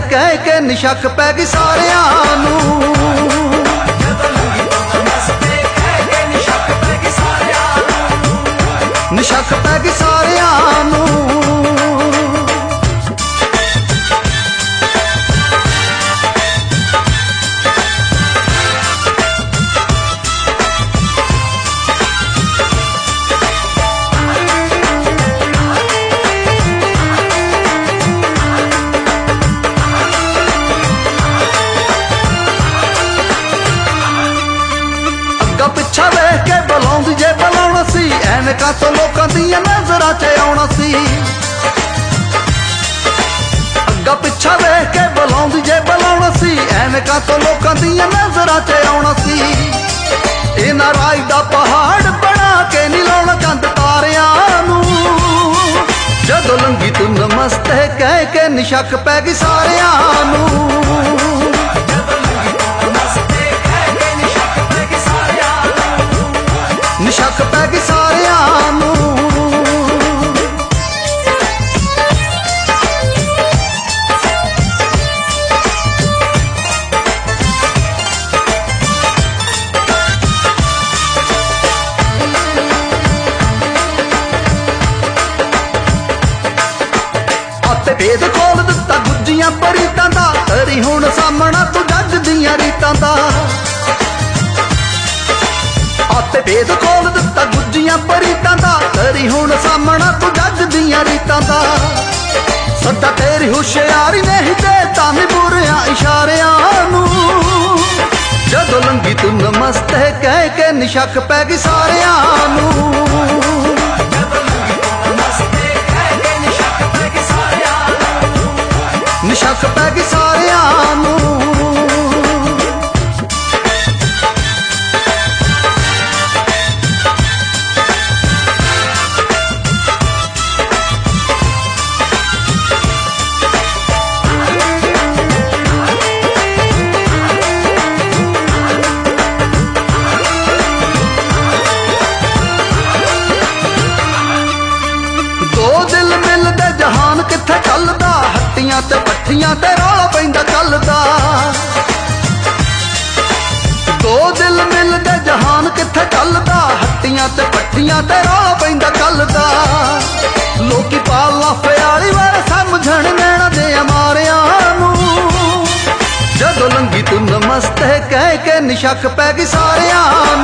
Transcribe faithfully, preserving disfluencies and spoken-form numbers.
ਕਹਿ ਕੇ ਨਿਸ਼ਕ ਪੈ ਗਈ ਸਾਰਿਆਂ ਨੂੰ। ਨਿਸ਼ਕ ਪੈ ਗਈ ਸਾਰਿਆਂ ਨੂੰ। ਪਿੱਛਾ ਵੇਖ ਕੇ ਬੁਲਾਉਂਦੀ ਜੇ ਬੁਲਾਉਣਾ ਸੀ, ਐਨਕਾਂ ਤੋਂ ਲੋਕਾਂ ਦੀਆਂ ਨਜ਼ਰਾਂ 'ਚ ਆਉਣਾ ਸੀ। ਅੱਗਾ ਪਿੱਛਾ ਵੇਖ ਕੇ ਬੁਲਾਉਂਦੀ ਜੇ ਬੁਲਾਉਣਾ ਸੀ, ਐਨਕਾਂ ਤੋਂ ਲੋਕਾਂ ਦੀਆਂ ਨਜ਼ਰਾਂ 'ਚ ਆਉਣਾ ਸੀ। ਇਹਨਾਂ ਰਾਜ ਦਾ ਪਹਾੜ ਬਣਾ ਕੇ ਨੀ ਲਾਉਣਾ ਚੰਦ ਤਾਰਿਆਂ ਨੂੰ। ਜਦੋਂ ਲੰਗੀ ਤੂੰ ਨਮਸਤੇ ਕਹਿ ਕੇ ਨਿਸ਼ਕ ਪੈ ਗਈ ਸਾਰਿਆਂ ਨੂੰ। ਨਿਸ਼ਕ ਪੈ ਗਈ ਸਾਰਿਆਂ ਨੂੰ। ਅਤੇ ਭੇਦ ਖੋਲ ਦਿੱਤਾ ਗੁੱਜੀਆਂ ਪਰੀਤਾਂ ਦਾ, ਤੇਰੀ ਹੁਣ ਸਾਹਮਣਾ ਤੂੰ ਜੱਜ ਦੀਆਂ ਰੀਤਾਂ ਦਾ। ਅਤੇ ਭੇਦ ਖੋਲ ਦਿੱਤਾ ਗੁੱਜੀਆਂ ਪਰੀਤਾਂ ਦਾ, ਤੇਰੀ ਹੁਣ ਸਾਹਮਣਾ ਤੂੰ ਜੱਜ ਦੀਆਂ ਰੀਤਾਂ ਦਾ। ਸੱਦਾ ਤੇਰੀ ਹੁਸ਼ਿਆਰੀ ਨਹੀਂ ਦੇਤਾ ਨੀ ਬੁਰਿਆਂ ਇਸ਼ਾਰਿਆਂ ਨੂੰ। ਜਦੋਂ ਲੰਗੀ ਤੂੰ ਨਮਸਤੇ ਕਹਿ ਕੇ ਨਿਸ਼ਕ ਪੈ ਗਈ ਸਾਰਿਆਂ ਨੂੰ। ਨਿਸ਼ਕ ਪੈ ਗਈ ਸਾਰਿਆਂ ਨੂੰ। ਦੋ ਦਿਲ ਮਿਲਦੇ ਜਹਾਨ ਕਿੱਥੇ ਚੱਲਦਾ, ਹੱਟੀਆਂ ਤੇ ਪੱਠੀਆਂ ਤੇ ਰੌਲਾ ਪੈਂਦਾ ਚੱਲਦਾ। ਦੋ ਦਿਲ ਮਿਲਦੇ ਜਹਾਨ ਕਿੱਥੇ ਚੱਲਦਾ, ਹੱਟੀਆਂ ਤੇ ਪੱਠੀਆਂ ਤੇ ਰੌਲਾ ਪੈਂਦਾ ਚੱਲਦਾ। ਲੋਕੀ ਪਾਲਾ ਫਿਆਲੀ ਵਾਰ ਸਮਝਣ ਨੈਣਾ ਦੇ ਮਾਰਿਆਂ ਨੂੰ। ਜਦੋਂ ਲੰਗੀ ਤੂੰ ਨਮਸਤੇ ਕਹਿ ਕੇ ਨਿਸ਼ਕ ਪੈ ਗਈ ਸਾਰਿਆਂ